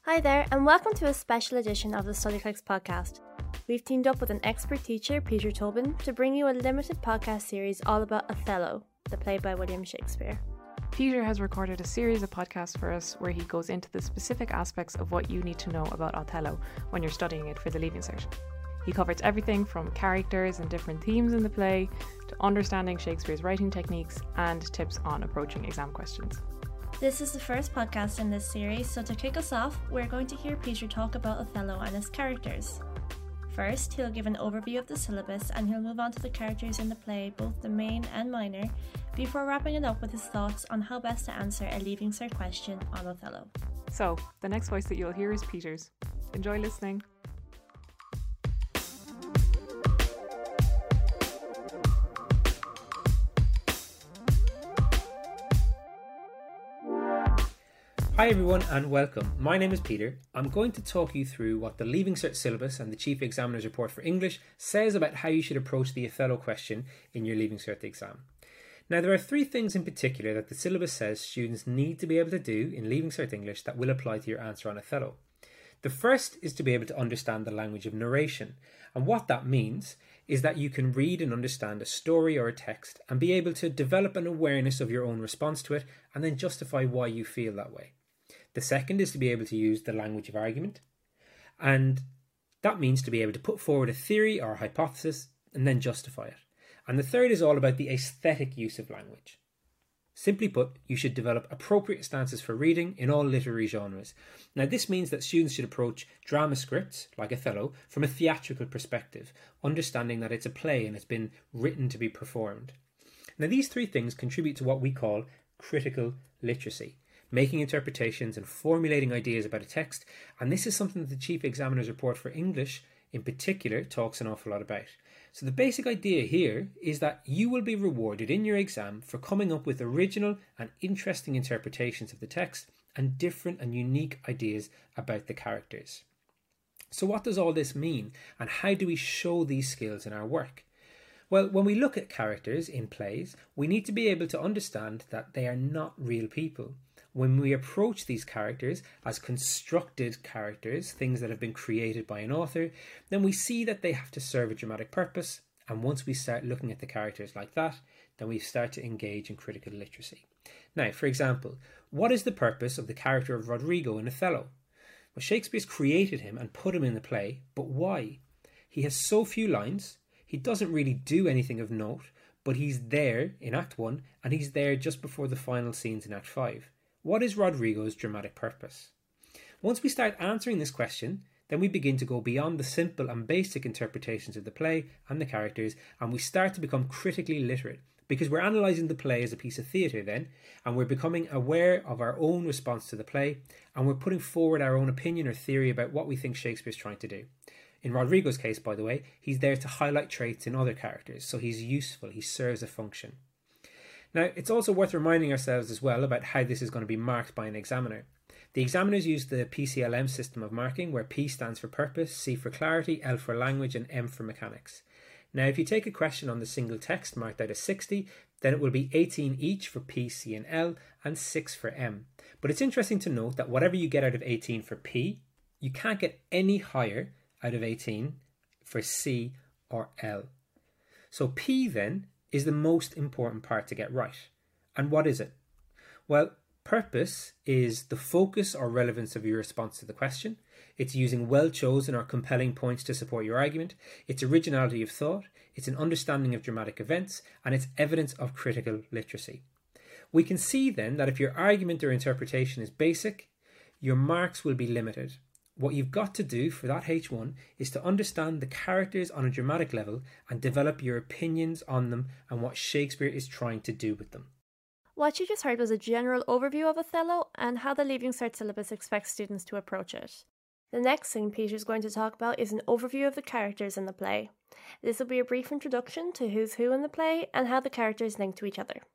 Hi there, and welcome to a special edition of the StudyClicks podcast. We've teamed up with an expert teacher, Peter Tobin, to bring you a limited podcast series all about Othello, the play by William Shakespeare. Peter has recorded a series of podcasts for us where he goes into the specific aspects of what you need to know about Othello when you're studying it for the Leaving Cert. He covers everything from characters and different themes in the play to understanding Shakespeare's writing techniques and tips on approaching exam questions. This is the first podcast in this series, so to kick us off, we're going to hear Peter talk about Othello and his characters. First, he'll give an overview of the syllabus and he'll move on to the characters in the play, both the main and minor, before wrapping it up with his thoughts on how best to answer a Leaving Cert question on Othello. So, the next voice that you'll hear is Peter's. Enjoy listening. Hi everyone and welcome. My name is Peter. I'm going to talk you through what the Leaving Cert syllabus and the Chief Examiner's Report for English says about how you should approach the Othello question in your Leaving Cert exam. Now there are three things in particular that the syllabus says students need to be able to do in Leaving Cert English that will apply to your answer on Othello. The first is to be able to understand the language of narration, and what that means is that you can read and understand a story or a text and be able to develop an awareness of your own response to it and then justify why you feel that way. The second is to be able to use the language of argument, and that means to be able to put forward a theory or a hypothesis and then justify it. And the third is all about the aesthetic use of language. Simply put, you should develop appropriate stances for reading in all literary genres. Now this means that students should approach drama scripts, like Othello, from a theatrical perspective, understanding that it's a play and it's been written to be performed. Now these three things contribute to what we call critical literacy, making interpretations and formulating ideas about a text, and this is something that the Chief Examiner's Report for English in particular talks an awful lot about. So the basic idea here is that you will be rewarded in your exam for coming up with original and interesting interpretations of the text and different and unique ideas about the characters. So what does all this mean, and how do we show these skills in our work? Well, when we look at characters in plays, we need to be able to understand that they are not real people. When we approach these characters as constructed characters, things that have been created by an author, then we see that they have to serve a dramatic purpose. And once we start looking at the characters like that, then we start to engage in critical literacy. Now, for example, what is the purpose of the character of Roderigo in Othello? Well, Shakespeare's created him and put him in the play, but why? He has so few lines, he doesn't really do anything of note, but he's there in Act 1 and he's there just before the final scenes in Act 5. What is Roderigo's dramatic purpose? Once we start answering this question, then we begin to go beyond the simple and basic interpretations of the play and the characters, and we start to become critically literate, because we're analysing the play as a piece of theatre then, and we're becoming aware of our own response to the play, and we're putting forward our own opinion or theory about what we think Shakespeare's trying to do. In Roderigo's case, by the way, he's there to highlight traits in other characters, so he's useful, he serves a function. Now, it's also worth reminding ourselves as well about how this is going to be marked by an examiner. The examiners use the PCLM system of marking, where P stands for purpose, C for clarity, L for language, and M for mechanics. Now, if you take a question on the single text marked out as 60, then it will be 18 each for P, C, and L, and 6 for M. But it's interesting to note that whatever you get out of 18 for P, you can't get any higher out of 18 for C or L. So P then is the most important part to get right. And what is it? Well, purpose is the focus or relevance of your response to the question. It's using well-chosen or compelling points to support your argument. It's originality of thought. It's an understanding of dramatic events. And it's evidence of critical literacy. We can see then that if your argument or interpretation is basic, your marks will be limited. What you've got to do for that H1 is to understand the characters on a dramatic level and develop your opinions on them and what Shakespeare is trying to do with them. What you just heard was a general overview of Othello and how the Leaving Cert syllabus expects students to approach it. The next thing Peter's going to talk about is an overview of the characters in the play. This will be a brief introduction to who's who in the play and how the characters link to each other.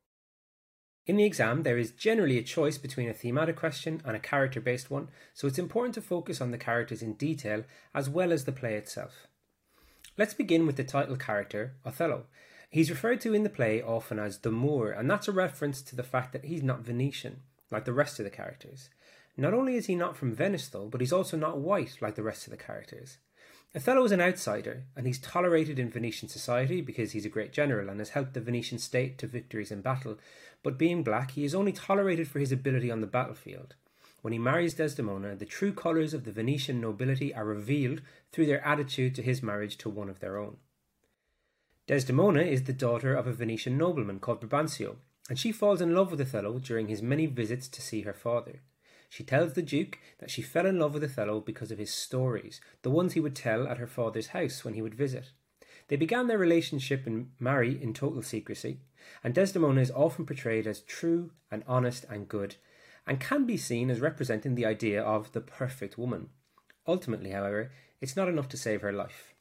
In the exam, there is generally a choice between a thematic question and a character-based one, so it's important to focus on the characters in detail as well as the play itself. Let's begin with the title character, Othello. He's referred to in the play often as the Moor, and that's a reference to the fact that he's not Venetian, like the rest of the characters. Not only is he not from Venice though, but he's also not white like the rest of the characters. Othello is an outsider, and he's tolerated in Venetian society because he's a great general and has helped the Venetian state to victories in battle, but being black, he is only tolerated for his ability on the battlefield. When he marries Desdemona, the true colours of the Venetian nobility are revealed through their attitude to his marriage to one of their own. Desdemona is the daughter of a Venetian nobleman called Brabantio, and she falls in love with Othello during his many visits to see her father. She tells the Duke that she fell in love with Othello because of his stories, the ones he would tell at her father's house when he would visit. They began their relationship and marry in total secrecy, and Desdemona is often portrayed as true and honest and good, and can be seen as representing the idea of the perfect woman. Ultimately, however, it's not enough to save her life.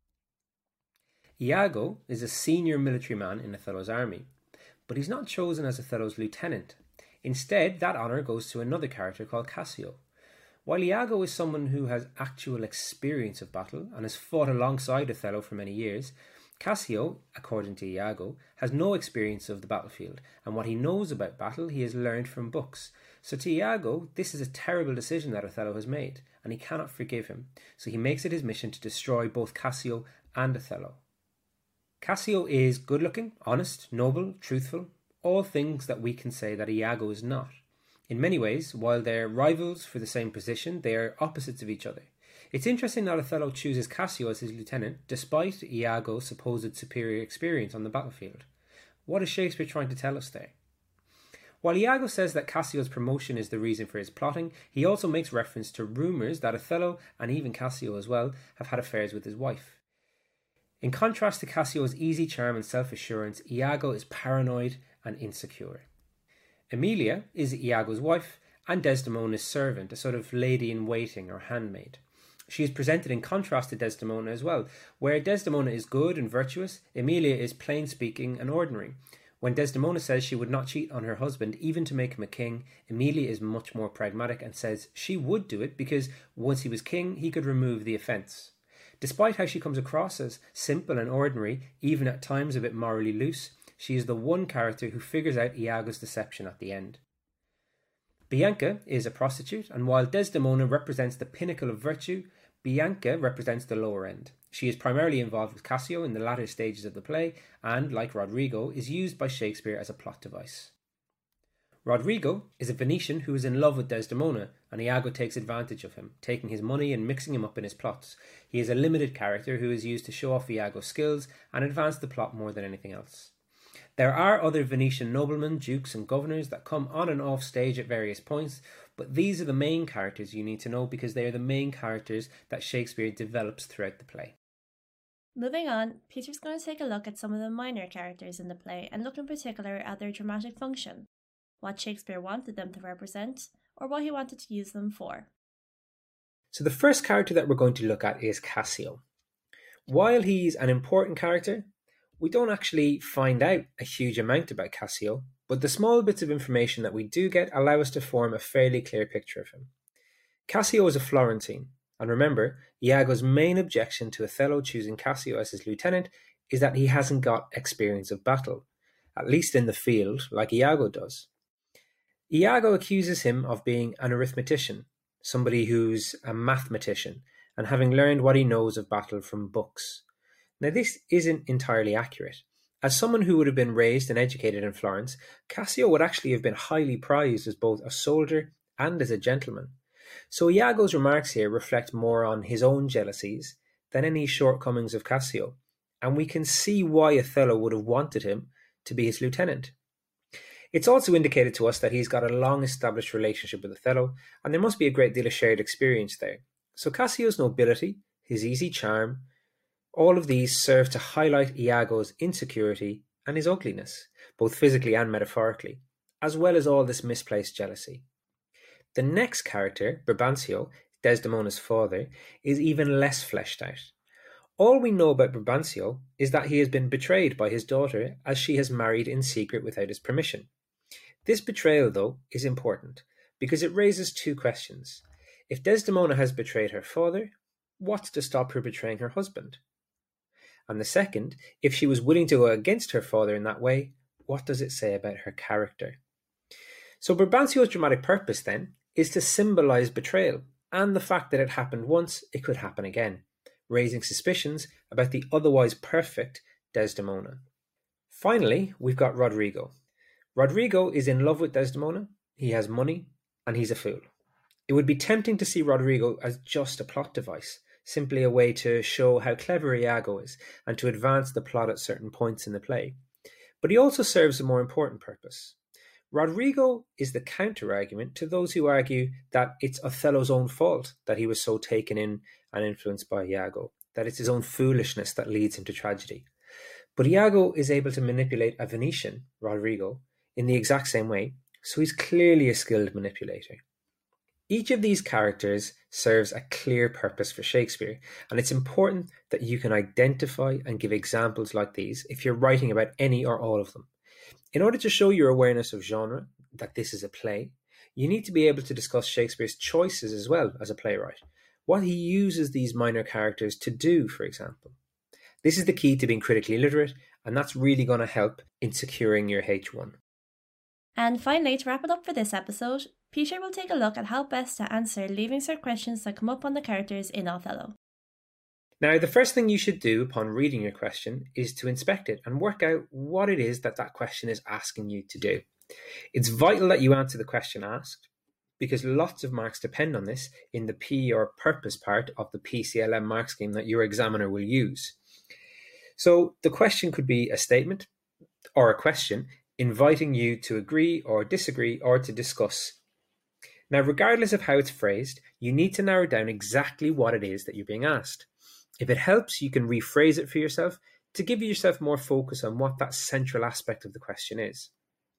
Iago is a senior military man in Othello's army, but he's not chosen as Othello's lieutenant. Instead, that honour goes to another character called Cassio. While Iago is someone who has actual experience of battle and has fought alongside Othello for many years, Cassio, according to Iago, has no experience of the battlefield, and what he knows about battle he has learned from books. So to Iago, this is a terrible decision that Othello has made, and he cannot forgive him, so he makes it his mission to destroy both Cassio and Othello. Cassio is good-looking, honest, noble, truthful, all things that we can say that Iago is not. In many ways, while they're rivals for the same position, they are opposites of each other. It's interesting that Othello chooses Cassio as his lieutenant, despite Iago's supposed superior experience on the battlefield. What is Shakespeare trying to tell us there? While Iago says that Cassio's promotion is the reason for his plotting, he also makes reference to rumours that Othello, and even Cassio as well, have had affairs with his wife. In contrast to Cassio's easy charm and self-assurance, Iago is paranoid and insecure. Emilia is Iago's wife and Desdemona's servant, a sort of lady-in-waiting or handmaid. She is presented in contrast to Desdemona as well. Where Desdemona is good and virtuous, Emilia is plain-speaking and ordinary. When Desdemona says she would not cheat on her husband, even to make him a king, Emilia is much more pragmatic and says she would do it because once he was king, he could remove the offence. Despite how she comes across as simple and ordinary, even at times a bit morally loose, she is the one character who figures out Iago's deception at the end. Bianca is a prostitute, and while Desdemona represents the pinnacle of virtue, Bianca represents the lower end. She is primarily involved with Cassio in the latter stages of the play, and, like Roderigo, is used by Shakespeare as a plot device. Roderigo is a Venetian who is in love with Desdemona, and Iago takes advantage of him, taking his money and mixing him up in his plots. He is a limited character who is used to show off Iago's skills and advance the plot more than anything else. There are other Venetian noblemen, dukes and governors that come on and off stage at various points, but these are the main characters you need to know because they are the main characters that Shakespeare develops throughout the play. Moving on, Peter's going to take a look at some of the minor characters in the play and look in particular at their dramatic function, what Shakespeare wanted them to represent, or what he wanted to use them for. So the first character that we're going to look at is Cassio. While he's an important character, we don't actually find out a huge amount about Cassio, but the small bits of information that we do get allow us to form a fairly clear picture of him. Cassio is a Florentine, and remember, Iago's main objection to Othello choosing Cassio as his lieutenant is that he hasn't got experience of battle, at least in the field, like Iago does. Iago accuses him of being an arithmetician, somebody who's a mathematician, and having learned what he knows of battle from books. Now, this isn't entirely accurate. As someone who would have been raised and educated in Florence, Cassio would actually have been highly prized as both a soldier and as a gentleman. So Iago's remarks here reflect more on his own jealousies than any shortcomings of Cassio, and we can see why Othello would have wanted him to be his lieutenant. It's also indicated to us that he's got a long-established relationship with Othello, and there must be a great deal of shared experience there. So Cassio's nobility, his easy charm, all of these serve to highlight Iago's insecurity and his ugliness, both physically and metaphorically, as well as all this misplaced jealousy. The next character, Brabantio, Desdemona's father, is even less fleshed out. All we know about Brabantio is that he has been betrayed by his daughter as she has married in secret without his permission. This betrayal, though, is important because it raises two questions. If Desdemona has betrayed her father, what's to stop her betraying her husband? And the second, if she was willing to go against her father in that way, what does it say about her character? So Brabantio's dramatic purpose, then, is to symbolise betrayal and the fact that it happened once, it could happen again, raising suspicions about the otherwise perfect Desdemona. Finally, we've got Rodrigo. Rodrigo is in love with Desdemona, he has money, and he's a fool. It would be tempting to see Rodrigo as just a plot device, simply a way to show how clever Iago is and to advance the plot at certain points in the play. But he also serves a more important purpose. Rodrigo is the counter-argument to those who argue that it's Othello's own fault that he was so taken in and influenced by Iago, that it's his own foolishness that leads him to tragedy. But Iago is able to manipulate a Venetian, Rodrigo, in the exact same way, so he's clearly a skilled manipulator. Each of these characters serves a clear purpose for Shakespeare, and it's important that you can identify and give examples like these if you're writing about any or all of them. In order to show your awareness of genre, that this is a play, you need to be able to discuss Shakespeare's choices as well as a playwright, what he uses these minor characters to do, for example. This is the key to being critically literate, and that's really going to help in securing your H1. And finally, to wrap it up for this episode, Peter will take a look at how best to answer Leaving Cert questions that come up on the characters in Othello. Now, the first thing you should do upon reading your question is to inspect it and work out what it is that question is asking you to do. It's vital that you answer the question asked, because lots of marks depend on this in the P or purpose part of the PCLM mark scheme that your examiner will use. So the question could be a statement or a question inviting you to agree or disagree or to discuss. Now, regardless of how it's phrased, you need to narrow down exactly what it is that you're being asked. If it helps, you can rephrase it for yourself to give yourself more focus on what that central aspect of the question is.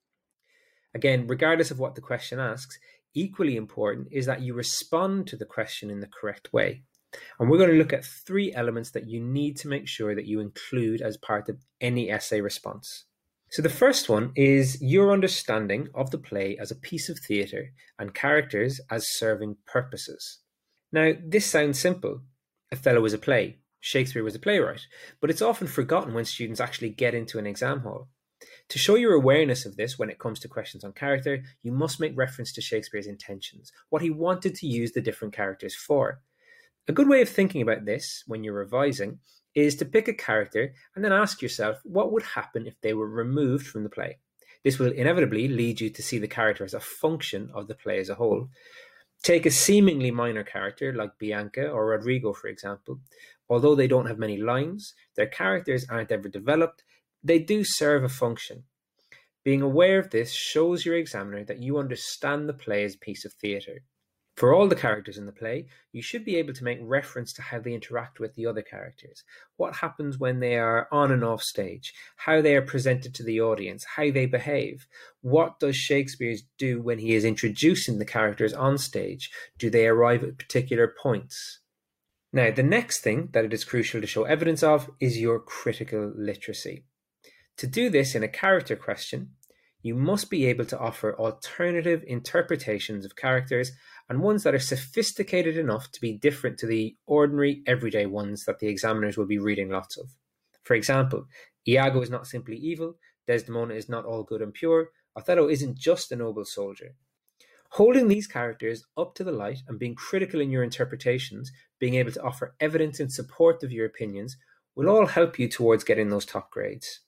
Again, regardless of what the question asks, equally important is that you respond to the question in the correct way. And we're going to look at 3 elements that you need to make sure that you include as part of any essay response. So the first one is your understanding of the play as a piece of theatre and characters as serving purposes. Now, this sounds simple. Othello is a play, Shakespeare was a playwright, but it's often forgotten when students actually get into an exam hall. To show your awareness of this when it comes to questions on character, you must make reference to Shakespeare's intentions, what he wanted to use the different characters for. A good way of thinking about this when you're revising is to pick a character and then ask yourself what would happen if they were removed from the play. This will inevitably lead you to see the character as a function of the play as a whole. Take a seemingly minor character like Bianca or Rodrigo, for example. Although they don't have many lines, their characters aren't ever developed, they do serve a function. Being aware of this shows your examiner that you understand the play as a piece of theatre. For all the characters in the play, you should be able to make reference to how they interact with the other characters, what happens when they are on and off stage, how they are presented to the audience, how they behave. What does Shakespeare do when he is introducing the characters on stage? Do they arrive at particular points? Now, the next thing that it is crucial to show evidence of is your critical literacy. To do this in a character question, you must be able to offer alternative interpretations of characters and ones that are sophisticated enough to be different to the ordinary, everyday ones that the examiners will be reading lots of. For example, Iago is not simply evil, Desdemona is not all good and pure, Othello isn't just a noble soldier. Holding these characters up to the light and being critical in your interpretations, being able to offer evidence in support of your opinions, will all help you towards getting those top grades.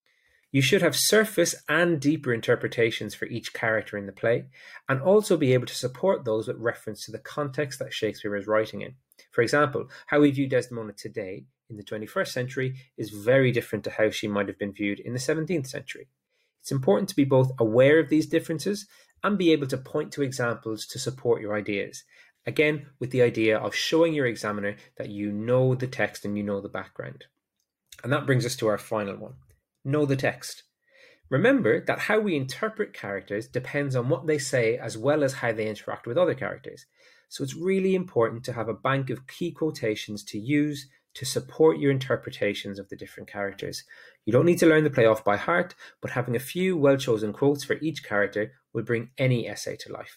You should have surface and deeper interpretations for each character in the play, and also be able to support those with reference to the context that Shakespeare is writing in. For example, how we view Desdemona today in the 21st century is very different to how she might have been viewed in the 17th century. It's important to be both aware of these differences and be able to point to examples to support your ideas. Again, with the idea of showing your examiner that you know the text and you know the background. And that brings us to our final one. Know the text. Remember that how we interpret characters depends on what they say as well as how they interact with other characters. So it's really important to have a bank of key quotations to use to support your interpretations of the different characters. You don't need to learn the play off by heart, but having a few well-chosen quotes for each character will bring any essay to life.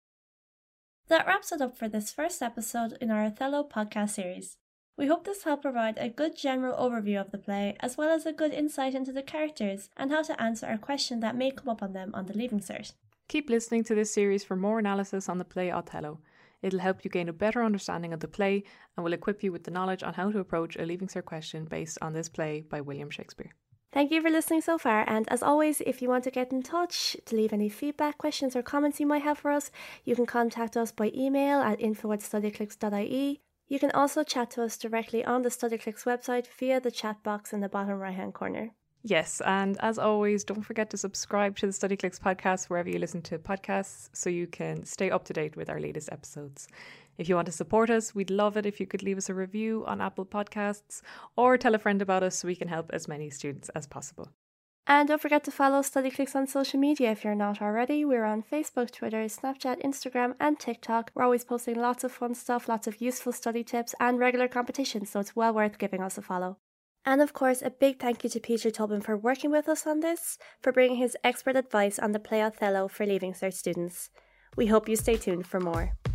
That wraps it up for this first episode in our Othello podcast series. We hope this helped provide a good general overview of the play, as well as a good insight into the characters and how to answer a question that may come up on them on the Leaving Cert. Keep listening to this series for more analysis on the play Othello. It'll help you gain a better understanding of the play and will equip you with the knowledge on how to approach a Leaving Cert question based on this play by William Shakespeare. Thank you for listening so far, and as always, if you want to get in touch to leave any feedback, questions or comments you might have for us, you can contact us by email at info@studyclix.ie. You can also chat to us directly on the StudyClix website via the chat box in the bottom right hand corner. Yes, and as always, don't forget to subscribe to the StudyClix podcast wherever you listen to podcasts so you can stay up to date with our latest episodes. If you want to support us, we'd love it if you could leave us a review on Apple Podcasts or tell a friend about us so we can help as many students as possible. And don't forget to follow StudyClix on social media if you're not already. We're on Facebook, Twitter, Snapchat, Instagram and TikTok. We're always posting lots of fun stuff, lots of useful study tips and regular competitions, so it's well worth giving us a follow. And of course, a big thank you to Peter Tobin for working with us on this, for bringing his expert advice on the play Othello for Leaving Cert students. We hope you stay tuned for more.